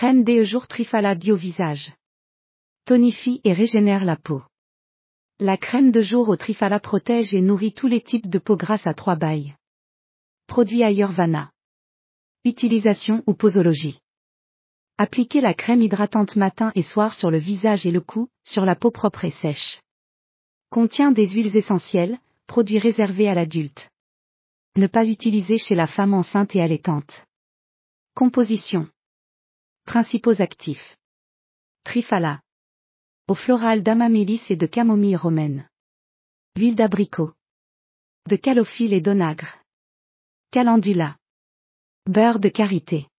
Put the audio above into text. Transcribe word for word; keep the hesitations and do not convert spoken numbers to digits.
Crème des jours Trifala Bio Visage. Tonifie et régénère la peau. La crème de jour au Trifala protège et nourrit tous les types de peau grâce à trois bails. Produit Ayurvana. Utilisation ou posologie. Appliquez la crème hydratante matin et soir sur le visage et le cou, sur la peau propre et sèche. Contient des huiles essentielles, produits réservés à l'adulte. Ne pas utiliser chez la femme enceinte et allaitante. Composition. Principaux actifs. Trifala. Eau florale d'amamélis et de camomille romaine. Huile d'abricot. De calophylle et d'onagre. Calendula. Beurre de karité.